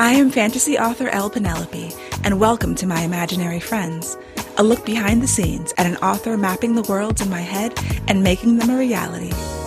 I am fantasy author Elle Penelope, and welcome to My Imaginary Friends, a look behind the scenes at an author mapping the worlds in my head and making them a reality.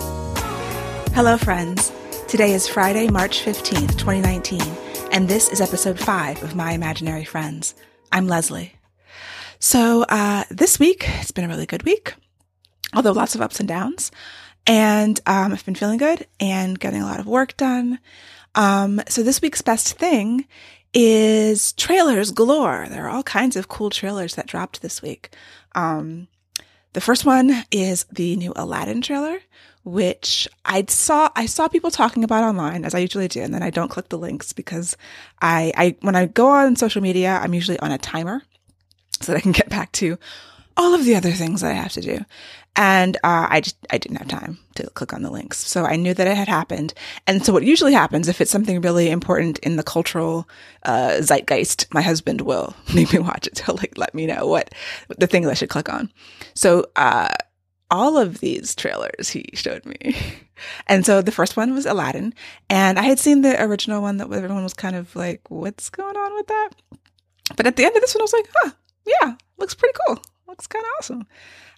Hello, friends. Today is Friday, March 15th, 2019, and this is episode 5 of My Imaginary Friends. I'm Leslie. So this week, it's been a really good week, although lots of ups and downs, and I've been feeling good and getting a lot of work done. So this week's best thing is trailers galore. There are all kinds of cool trailers that dropped this week. The first one is the new Aladdin trailer, which I saw people talking about online, as I usually do, and then I don't click the links because when I go on social media, I'm usually on a timer so that I can get back to all of the other things that I have to do. And I didn't have time to click on the links. So I knew that it had happened. And so what usually happens, if it's something really important in the cultural zeitgeist, my husband will make me watch it. He'll let me know what the things I should click on. So all of these trailers he showed me. And so the first one was Aladdin. And I had seen the original one that everyone was kind of like, what's going on with that? But at the end of this one, I was like, yeah, looks pretty cool. Looks kind of awesome.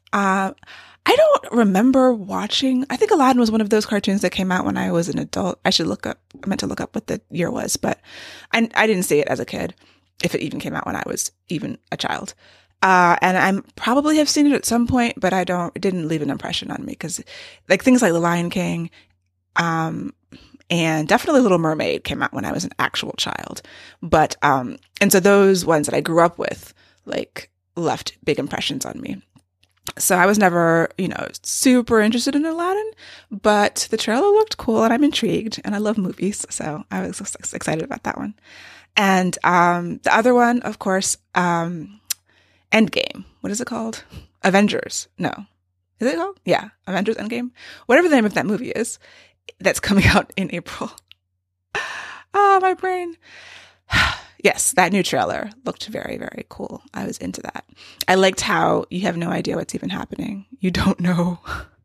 I don't remember watching. I think Aladdin was one of those cartoons that came out when I was an adult. I meant to look up what the year was, but I didn't see it as a kid, if it even came out when I was even a child. And I probably have seen it at some point, but it didn't leave an impression on me because things like The Lion King, and definitely Little Mermaid came out when I was an actual child. But, and so those ones that I grew up with, left big impressions on me. So I was never, super interested in Aladdin, but the trailer looked cool and I'm intrigued and I love movies. So I was excited about that one. And the other one, of course, Endgame. What is it called? Avengers. No. Is it called? Yeah. Avengers Endgame. Whatever the name of that movie is, that's coming out in April. Oh, my brain. Yes, that new trailer looked very, very cool. I was into that. I liked how you have no idea what's even happening. You don't know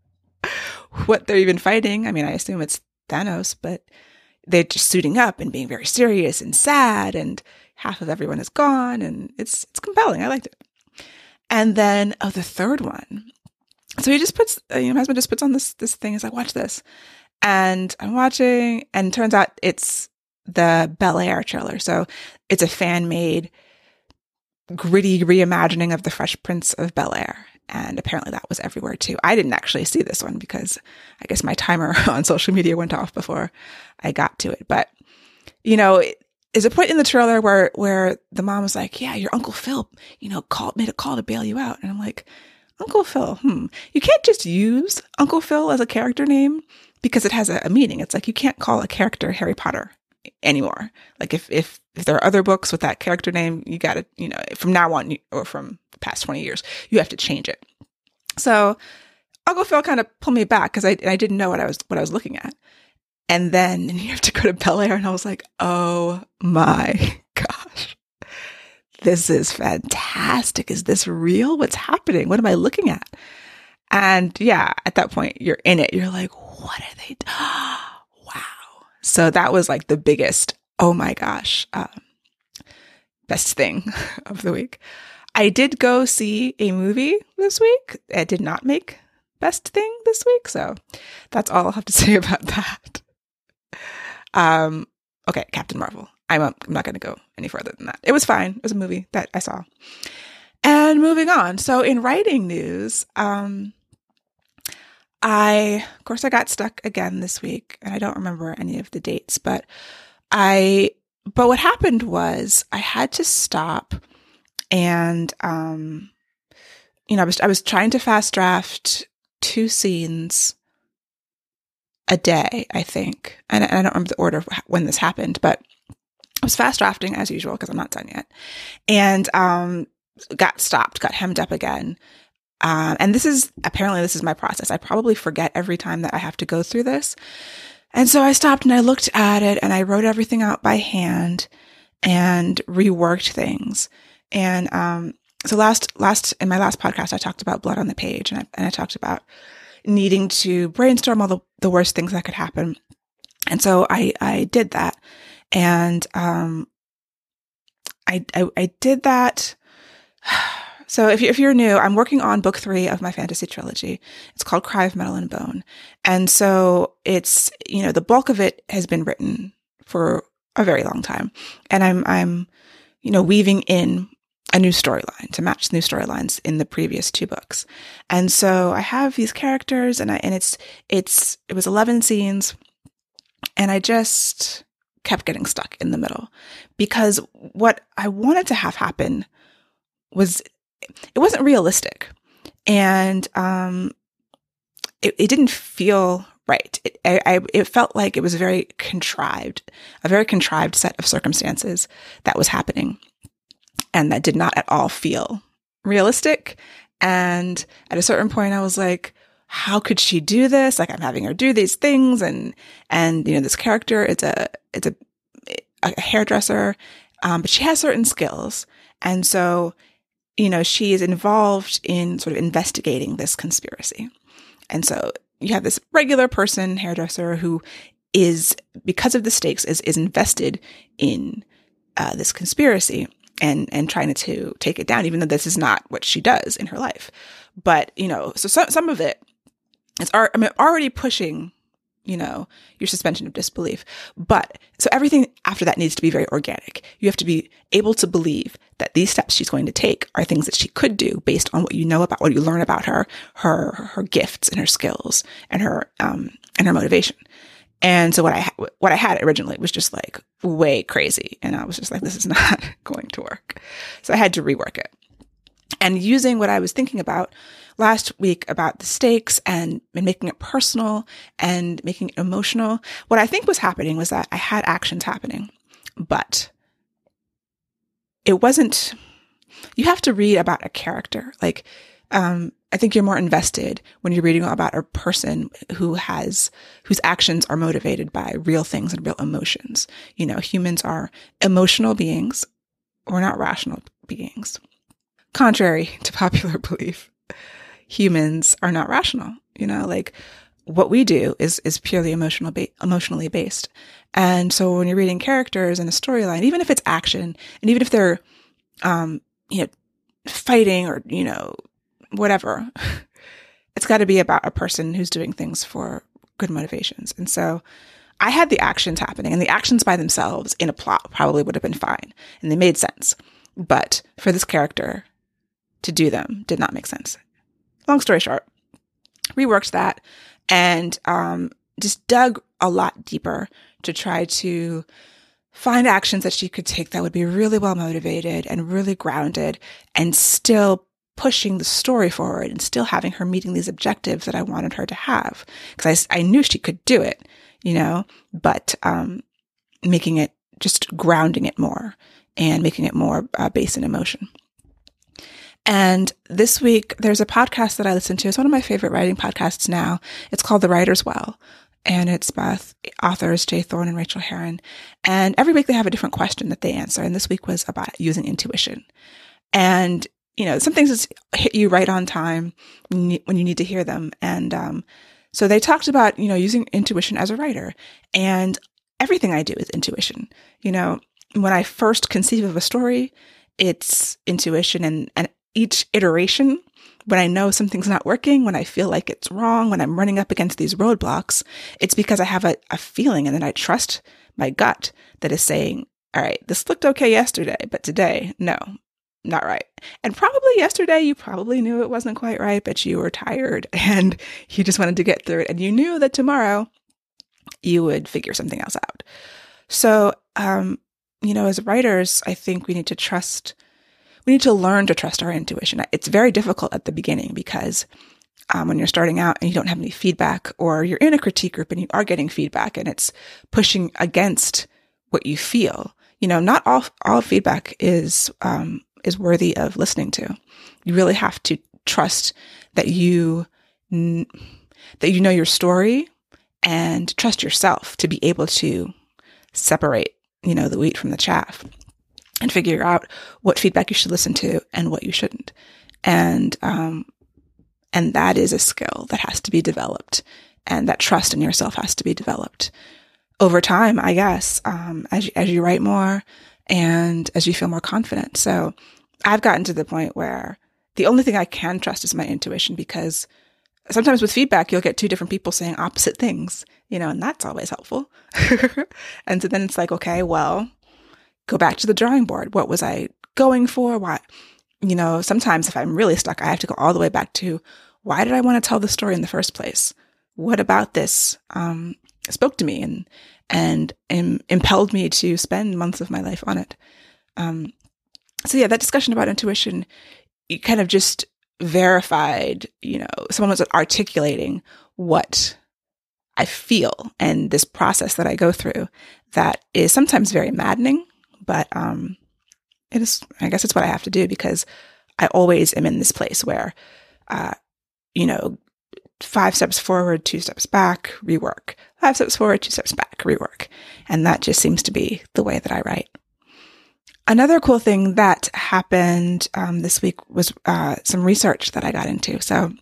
what they're even fighting. I mean, I assume it's Thanos, but they're just suiting up and being very serious and sad, and half of everyone is gone, and it's compelling. I liked it. And then, the third one. So he just puts, my husband just puts on this thing. He's like, watch this. And I'm watching, and it turns out it's the Bel-Air trailer. So it's a fan-made, gritty reimagining of the Fresh Prince of Bel-Air. And apparently that was everywhere too. I didn't actually see this one because I guess my timer on social media went off before I got to it. But, there's a point in the trailer where the mom was like, yeah, your Uncle Phil, made a call to bail you out. And I'm like, Uncle Phil, you can't just use Uncle Phil as a character name because it has a meaning. It's like you can't call a character Harry Potter anymore. If there are other books with that character name, you got to, from now on, or from the past 20 years, you have to change it. So Uncle Phil kind of pulled me back because I didn't know what I was looking at. And then you have to go to Bel-Air, and I was like, oh my gosh, this is fantastic. Is this real? What's happening? What am I looking at? And yeah, at that point, you're in it. You're like, what are they doing? Wow. So that was the biggest, oh my gosh, best thing of the week. I did go see a movie this week. It did not make best thing this week. So that's all I'll have to say about that. Okay, Captain Marvel. I'm not going to go any further than that. It was fine. It was a movie that I saw. And moving on. So in writing news, I got stuck again this week, and I don't remember any of the dates, but what happened was I had to stop and, I was trying to fast draft 2 scenes a day, I think. And I don't remember the order of when this happened, but I was fast drafting as usual because I'm not done yet. And, got hemmed up again. And this is my process. I probably forget every time that I have to go through this. And so I stopped and I looked at it and I wrote everything out by hand and reworked things. And, so in my last podcast, I talked about blood on the page, and I talked about needing to brainstorm all the worst things that could happen. And so I did that. And I did that. So if you're new, I'm working on book 3 of my fantasy trilogy. It's called Cry of Metal and Bone. And so it's, the bulk of it has been written for a very long time. And I'm weaving in a new storyline to match new storylines in the previous 2 books. And so I have these characters and it was 11 scenes, and I just kept getting stuck in the middle because what I wanted to have happen it wasn't realistic, and it didn't feel right. It felt like it was a very contrived set of circumstances that was happening, and that did not at all feel realistic. And at a certain point, I was like, how could she do this? Like, I'm having her do these things, and this character, it's a hairdresser, but she has certain skills, and so she is involved in sort of investigating this conspiracy. And so you have this regular person, hairdresser, who is, because of the stakes, is invested in this conspiracy and trying to take it down, even though this is not what she does in her life. But, so some of it is already pushing, your suspension of disbelief. But so everything after that needs to be very organic. You have to be able to believe that these steps she's going to take are things that she could do based on what you know about, what you learn about her gifts and her skills and her motivation. And so what I had originally was just like way crazy. And I was just like, this is not going to work. So I had to rework it. And using what I was thinking about last week about the stakes and making it personal and making it emotional, what I think was happening was that I had actions happening, but it wasn't, you have to read about a character. Like, I think you're more invested when you're reading about a person whose actions are motivated by real things and real emotions. Humans are emotional beings. We're not rational beings. Contrary to popular belief, humans are not rational. Like what we do is purely emotionally based. And so when you're reading characters in a storyline, even if it's action and even if they're, fighting or, whatever, it's got to be about a person who's doing things for good motivations. And so I had the actions happening, and the actions by themselves in a plot probably would have been fine and they made sense. But for this character to do them did not make sense. Long story short, reworked that and just dug a lot deeper to try to find actions that she could take that would be really well motivated and really grounded and still pushing the story forward and still having her meeting these objectives that I wanted her to have. Because I knew she could do it, but making it, just grounding it more and making it more based in emotion. And this week, there's a podcast that I listen to. It's one of my favorite writing podcasts now. It's called The Writer's Well. And it's by authors Jay Thorne and Rachel Herron. And every week they have a different question that they answer. And this week was about using intuition. And, some things just hit you right on time when you need to hear them. And so they talked about, using intuition as a writer. And everything I do is intuition. When I first conceive of a story, it's intuition. And each iteration, when I know something's not working, when I feel like it's wrong, when I'm running up against these roadblocks, it's because I have a feeling, and then I trust my gut that is saying, all right, this looked okay yesterday, but today, no, not right. And probably yesterday, you probably knew it wasn't quite right, but you were tired and you just wanted to get through it. And you knew that tomorrow you would figure something else out. So, as writers, I think we need to learn to trust our intuition. It's very difficult at the beginning because when you're starting out and you don't have any feedback, or you're in a critique group and you are getting feedback and it's pushing against what you feel, not all feedback is worthy of listening to. You really have to trust that you know your story and trust yourself to be able to separate, the wheat from the chaff, and figure out what feedback you should listen to and what you shouldn't. And that is a skill that has to be developed, and that trust in yourself has to be developed. over time, I guess, as you write more and as you feel more confident. So I've gotten to the point where the only thing I can trust is my intuition, because sometimes with feedback, you'll get two different people saying opposite things, and that's always helpful. And so then it's like, okay, well, go back to the drawing board. What was I going for? Why? Sometimes if I'm really stuck, I have to go all the way back to, why did I want to tell the story in the first place? What about this spoke to me and impelled me to spend months of my life on it? So yeah, that discussion about intuition, it kind of just verified, someone was articulating what I feel and this process that I go through that is sometimes very maddening, but it is, I guess it's what I have to do, because I always am in this place where, 5 steps forward, 2 steps back, rework. 5 steps forward, 2 steps back, rework. And that just seems to be the way that I write. Another cool thing that happened this week was some research that I got into. So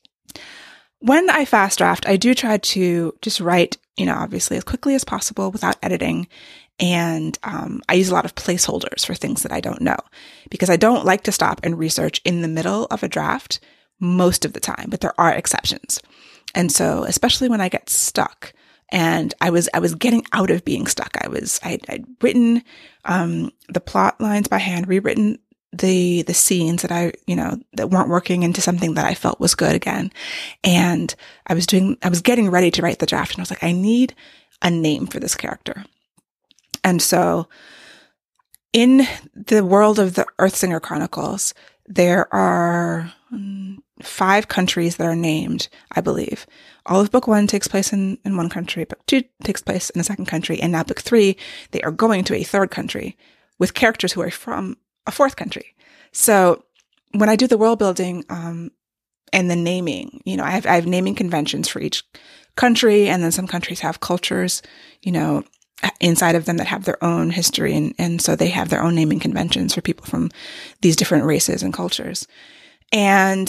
when I fast draft, I do try to just write, obviously as quickly as possible without editing. And I use a lot of placeholders for things that I don't know, because I don't like to stop and research in the middle of a draft most of the time, but there are exceptions. And so, especially when I get stuck, and I was getting out of being stuck. I'd written the plot lines by hand, rewritten the scenes that that weren't working into something that I felt was good again. And I was getting ready to write the draft, and I was like, I need a name for this character. And so in the world of the Earthsinger Chronicles, there are 5 countries that are named, I believe. All of book 1 takes place in one country, book 2 takes place in a second country, and now book 3, they are going to a third country with characters who are from a fourth country. So when I do the world building and the naming, I have naming conventions for each country, and then some countries have cultures, inside of them that have their own history, and so they have their own naming conventions for people from these different races and cultures. And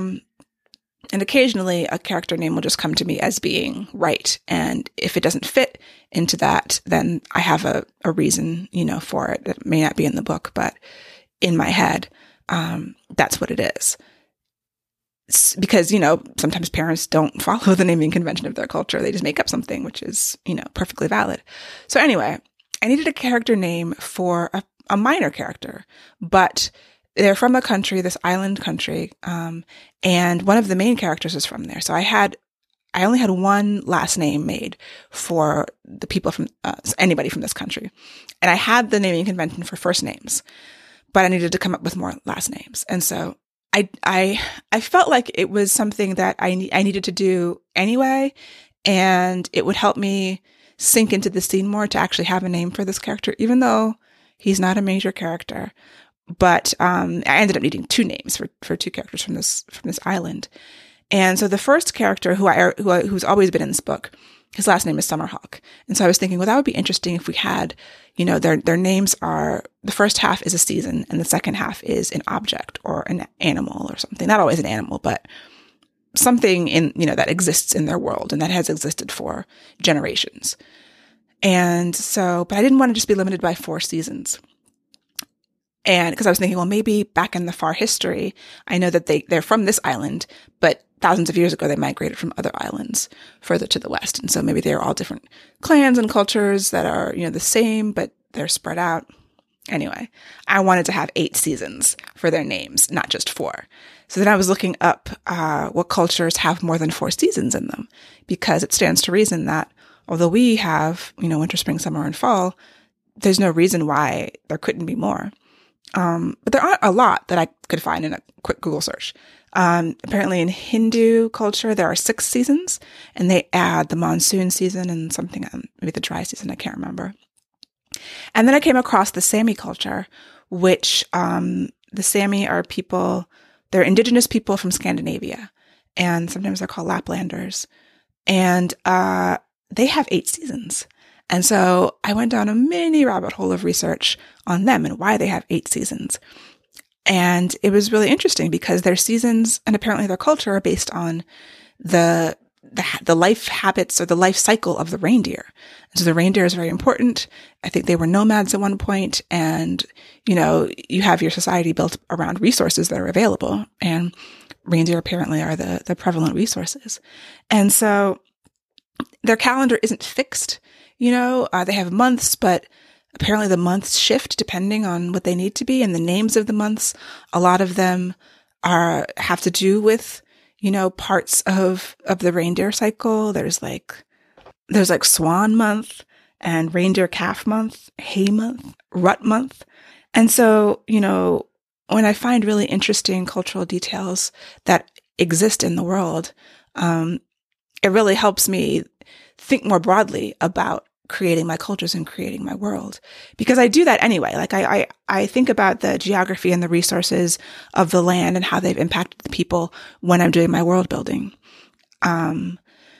occasionally a character name will just come to me as being right. And if it doesn't fit into that, then I have a reason, for it that may not be in the book, but in my head, that's what it is. Because, sometimes parents don't follow the naming convention of their culture. They just make up something, which is, perfectly valid. So anyway, I needed a character name for a minor character, but they're from a country, this island country, and one of the main characters is from there. So I only had one last name made for the people from, anybody from this country. And I had the naming convention for first names, but I needed to come up with more last names. And so I felt like it was something that I needed to do anyway, and it would help me sink into the scene more to actually have a name for this character, even though he's not a major character. But I ended up needing 2 names for 2 characters from this island. And so the first character who's always been in this book, his last name is Summerhawk. And so I was thinking, well, that would be interesting if we had, their names are, the first half is a season and the second half is an object or an animal or something. Not always an animal, but something in, that exists in their world and that has existed for generations. And so, but I didn't want to just be limited by 4 seasons. And because I was thinking, well, maybe back in the far history, I know that they're from this island, but thousands of years ago, they migrated from other islands further to the west. And so maybe they're all different clans and cultures that are, the same, but they're spread out. Anyway, I wanted to have 8 seasons for their names, not just 4. So then I was looking up what cultures have more than 4 seasons in them, because it stands to reason that although we have, winter, spring, summer, and fall, there's no reason why there couldn't be more. But there aren't a lot that I could find in a quick Google search. Apparently in Hindu culture, there are 6 seasons, and they add the monsoon season and something, maybe the dry season, I can't remember. And then I came across the Sami culture, which, the Sami are people, they're indigenous people from Scandinavia, and sometimes they're called Laplanders. And, they have 8 seasons. And so I went down a mini rabbit hole of research on them and why they have 8 seasons. And it was really interesting because their seasons and apparently their culture are based on the the life habits or the life cycle of the reindeer. And so the reindeer is very important. I think they were nomads at one point, and, you have your society built around resources that are available, and reindeer apparently are the prevalent resources. And so their calendar isn't fixed. They have months, but apparently the months shift depending on what they need to be. And the names of the months, a lot of them have to do with, parts of the reindeer cycle. There's like swan month and reindeer calf month, hay month, rut month. And so, when I find really interesting cultural details that exist in the world, it really helps me think more broadly about creating my cultures and creating my world, because I do that anyway. Like I think about the geography and the resources of the land and how they've impacted the people when I'm doing my world building. I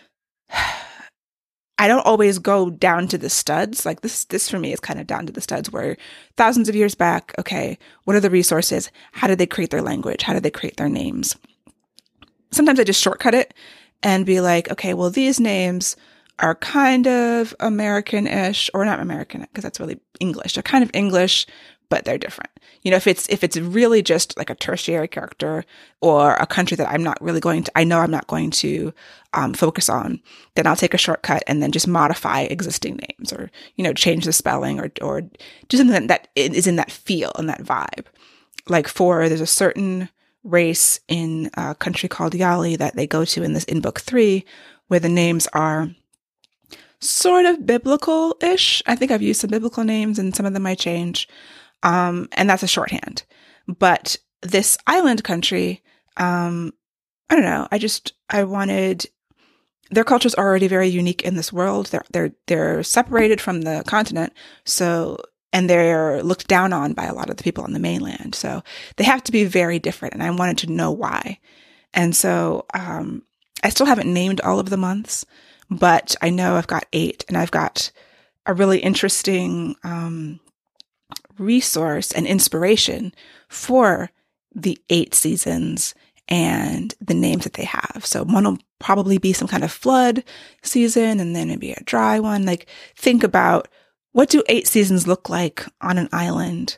don't always go down to the studs. Like this for me is kind of down to the studs, where thousands of years back, okay, what are the resources? How did they create their language? How did they create their names? Sometimes I just shortcut it and be like, okay, well, these names are kind of American-ish, or not American, because that's really English. They're kind of English, but they're different. If it's really just like a tertiary character or a country that I'm not going to focus on, then I'll take a shortcut and then just modify existing names, or, change the spelling, or do something that is in that feel and that vibe. Like there's a certain race in a country called Yali that they go to in book 3, where the names are sort of biblical-ish. I think I've used some biblical names, and some of them might change. And that's a shorthand. But this island country, I don't know. I wanted, their culture's already very unique in this world. They're separated from the continent. And they're looked down on by a lot of the people on the mainland. So they have to be very different. And I wanted to know why. And so, I still haven't named all of the months, but I know I've got 8, and I've got a really interesting, resource and inspiration for the 8 seasons and the names that they have. So one will probably be some kind of flood season, and then maybe a dry one. Like, think about, what do 8 seasons look like on an island?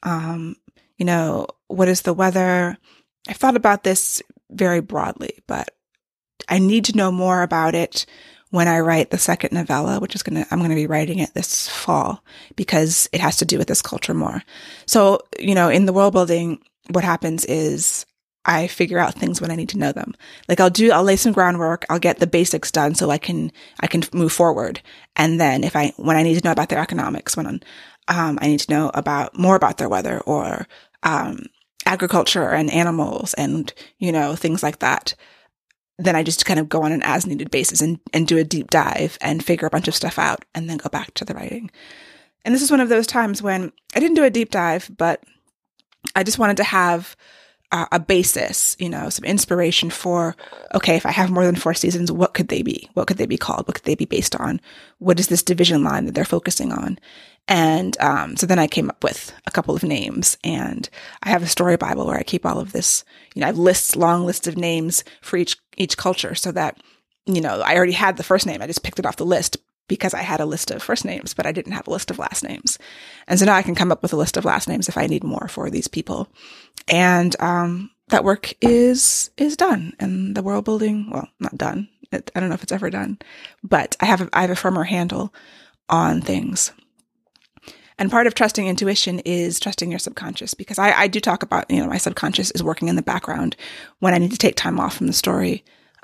What is the weather? I've thought about this very broadly, but I need to know more about it when I write the second novella, which I'm going to be writing it this fall, because it has to do with this culture more. So, in the world building, what happens is I figure out things when I need to know them. Like I'll lay some groundwork, I'll get the basics done so I can move forward. And then when I need to know about their economics, when I need to know more about their weather, or agriculture and animals and, things like that, then I just kind of go on an as needed basis and do a deep dive and figure a bunch of stuff out, and then go back to the writing. And this is one of those times when I didn't do a deep dive, but I just wanted to have a basis, some inspiration for, okay, if I have more than 4 seasons, what could they be? What could they be called? What could they be based on? What is this division line that they're focusing on? And so then I came up with a couple of names, and I have a story Bible where I keep all of this. I have long lists of names for each culture, so that, I already had the first name. I just picked it off the list because I had a list of first names, but I didn't have a list of last names. And so now I can come up with a list of last names if I need more for these people. And that work is done. And the world building, well, not done. I don't know if it's ever done, but I have a firmer handle on things. And part of trusting intuition is trusting your subconscious, because I do talk about, my subconscious is working in the background when I need to take time off from the story.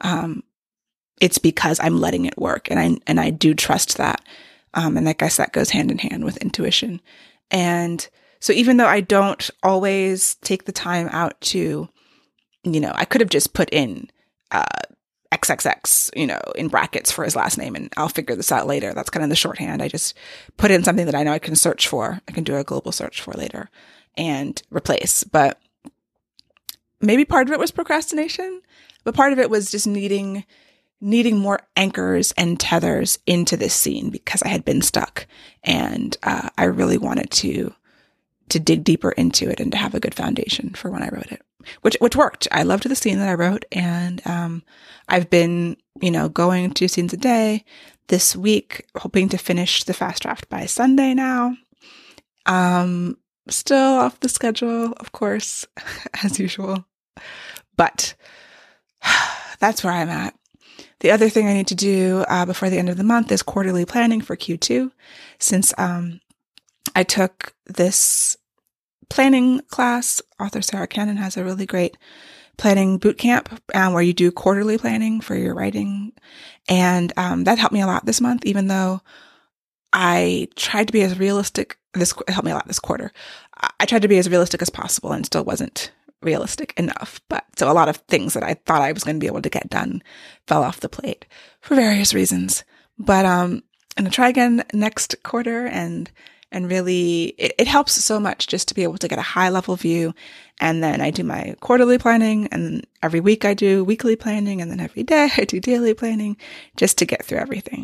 It's because I'm letting it work, and I do trust that. And I guess that goes hand in hand with intuition. And so even though I don't always take the time out to, I could have just put in XXX, in brackets for his last name, and I'll figure this out later. That's kind of the shorthand. I just put in something that I know I can search for. I can do a global search for later and replace. But maybe part of it was procrastination, but part of it was just needing more anchors and tethers into this scene, because I had been stuck, and I really wanted to dig deeper into it and to have a good foundation for when I wrote it, which worked. I loved the scene that I wrote, and I've been going 2 scenes a day. This week, hoping to finish the fast draft by Sunday now. Still off the schedule, of course, as usual. But that's where I'm at. The other thing I need to do before the end of the month is quarterly planning for Q2. Since I took this planning class, author Sarah Cannon has a really great planning boot camp where you do quarterly planning for your writing. And that helped me a lot this month, even though I tried to be as realistic. It helped me a lot this quarter. I tried to be as realistic as possible and still wasn't realistic enough. But so a lot of things that I thought I was going to be able to get done fell off the plate for various reasons. But I'm going to try again next quarter and really it helps so much just to be able to get a high level view. And then I do my quarterly planning, and then every week I do weekly planning, and then every day I do daily planning just to get through everything.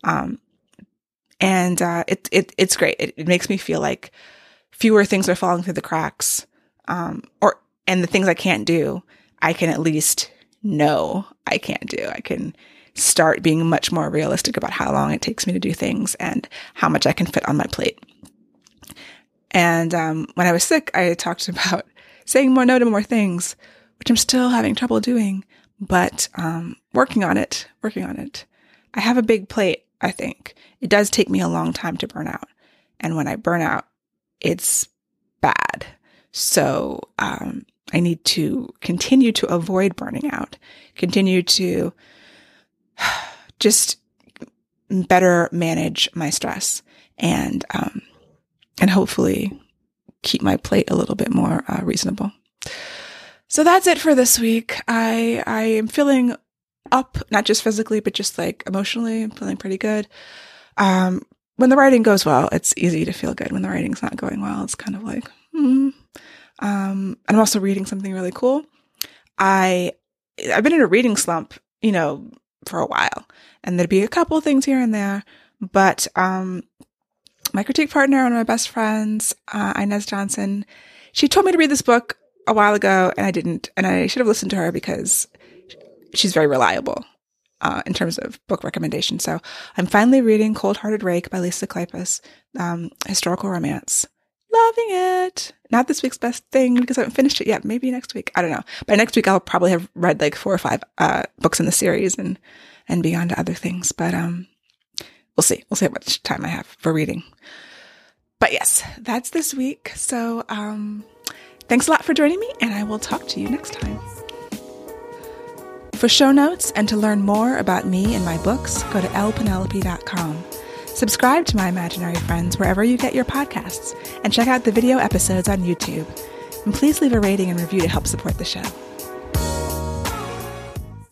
It's great. It makes me feel like fewer things are falling through the cracks. And the things I can't do, I can at least know I can't do. I can start being much more realistic about how long it takes me to do things and how much I can fit on my plate. And when I was sick, I talked about saying more no to more things, which I'm still having trouble doing, but working on it. I have a big plate, I think. It does take me a long time to burn out. And when I burn out, it's bad. So I need to continue to avoid burning out, continue to just better manage my stress and hopefully keep my plate a little bit more reasonable. So that's it for this week. I am feeling up, not just physically, but just like emotionally. I'm feeling pretty good. When the writing goes well, it's easy to feel good. When the writing's not going well, it's kind of like, I'm also reading something really cool. I've been in a reading slump, for a while, and there'd be a couple of things here and there, but, my critique partner, one of my best friends, Inez Johnson, she told me to read this book a while ago, and I didn't, and I should have listened to her because she's very reliable, in terms of book recommendations. So I'm finally reading Cold Hearted Rake by Lisa Kleypas, historical romance. Loving it. Not this week's best thing because I haven't finished it yet. Maybe next week. I don't know. By next week, I'll probably have read like 4 or 5 books in the series and be on to other things. But we'll see. We'll see how much time I have for reading. But yes, that's this week. So thanks a lot for joining me, and I will talk to you next time. For show notes and to learn more about me and my books, go to ellepenelope.com. Subscribe to My Imaginary Friends wherever you get your podcasts, and check out the video episodes on YouTube. And please leave a rating and review to help support the show.